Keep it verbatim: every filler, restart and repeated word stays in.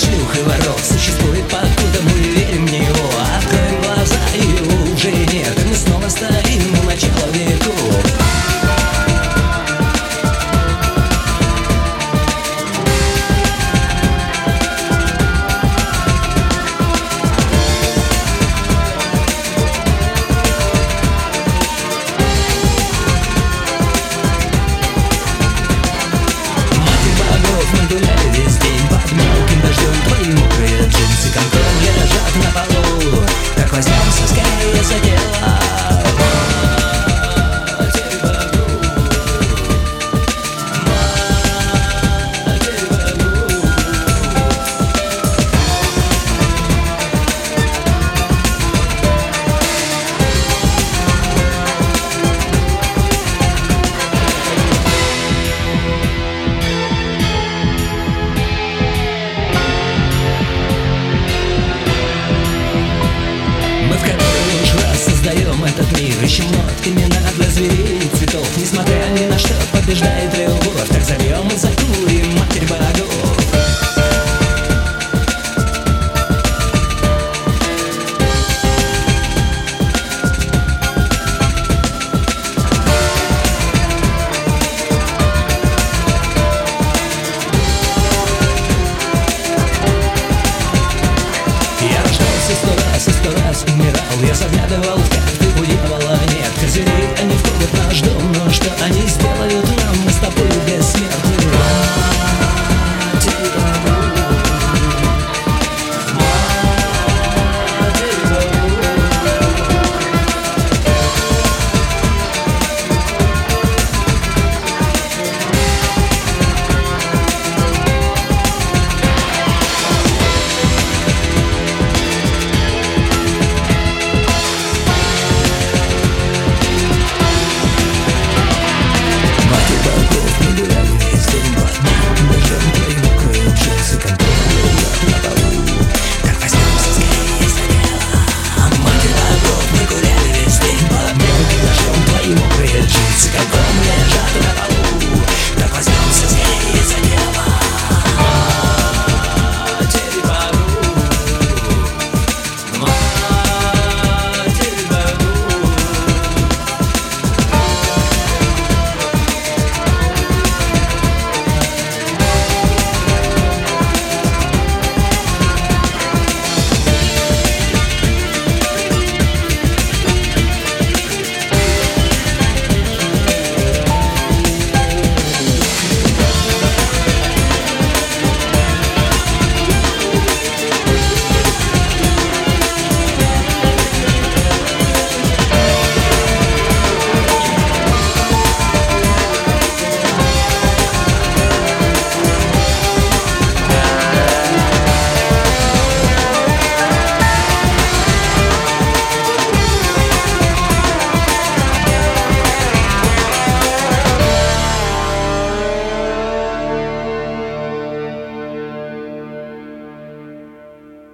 шлюх и воров существует, покуда мы верим в него. Откроем глаза, и его уже нет, и мы снова стоим у начала веков. Мы гуляли весь день под мелким дождем. Твои мокрые джинсы комком лежат на полу. Так возьмемся скорее за дело. Создаем этот мир, ищем нотки имена для зверей и цветов. Несмотря ни на что, побеждает любовь. Так зовем и зовем.